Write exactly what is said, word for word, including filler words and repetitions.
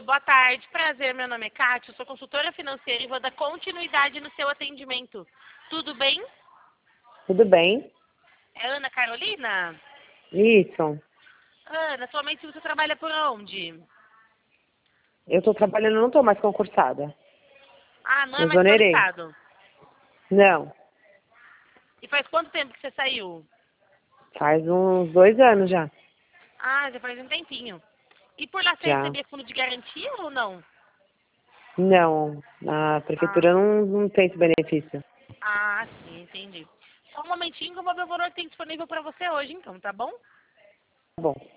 boa tarde, prazer, meu nome é Kátia, eu sou consultora financeira e vou dar continuidade no seu atendimento. Tudo bem? Tudo bem? É Ana Carolina? Isso. Ana, atualmente você trabalha por onde? Eu estou trabalhando, não estou mais concursada. Ah, não é Eu mais pelo exonerei. estado. Não, E faz quanto tempo que você saiu? faz uns dois anos já. Ah, já faz um tempinho. E por lá você Já. recebia fundo de garantia ou não? Não, a Ah, prefeitura não, não tem esse benefício. ah, sim, entendi. Só um momentinho que eu vou ver o valor que tem disponível para você hoje, então, tá bom? Tá bom.